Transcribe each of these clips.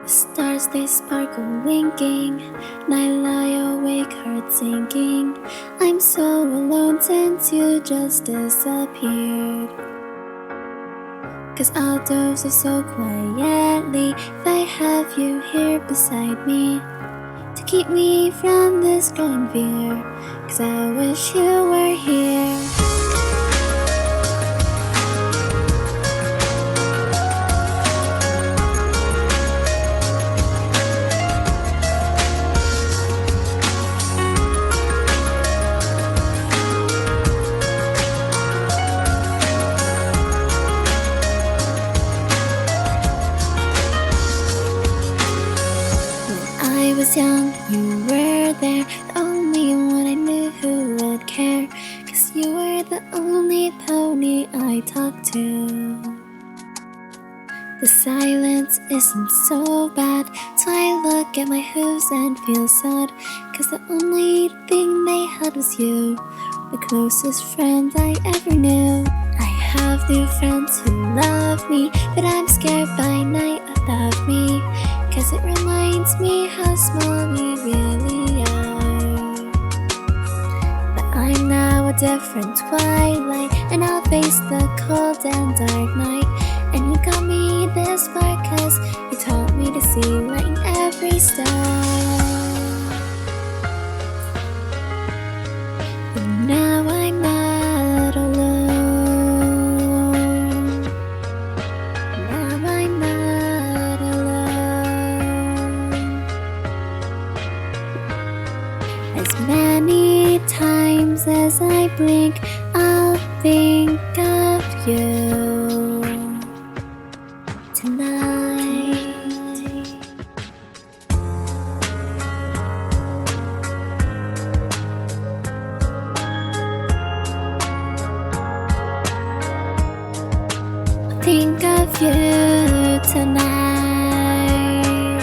Stars they sparkle winking, and I lie awake heart sinking. I'm so alone since you just disappeared. 'Cause I'll doze so quietly if I have you here beside me, to keep me from this growing fear, 'cause I wish you were here. I was young, you were there, the only one I knew who would care, 'cause you were the only pony I talked to. The silence isn't so bad, so I look at my hooves and feel sad, 'cause the only thing they had was you, the closest friend I ever knew. I have new friends who love me, but I'm scared by night about me, 'cause it reminds me how small we really are. But I'm now a different twilight, and I'll face the cold and dark night. And you got me this far 'cause you taught me to see light in every star. And now I'm not alone. Now I'm not alone. As many times as I blink, I'll think of you tonight. Think of you tonight.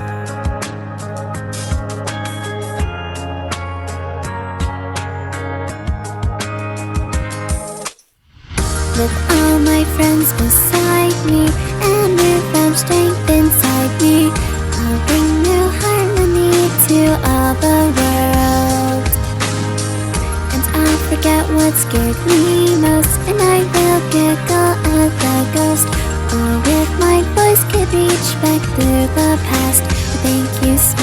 With all my friends beside me and newfound strength inside me, I'll bring new harmony to all the world. And I'll forget what scared me most, and I will giggle at the ghost. Or with my voice could reach back through the past. Thank you so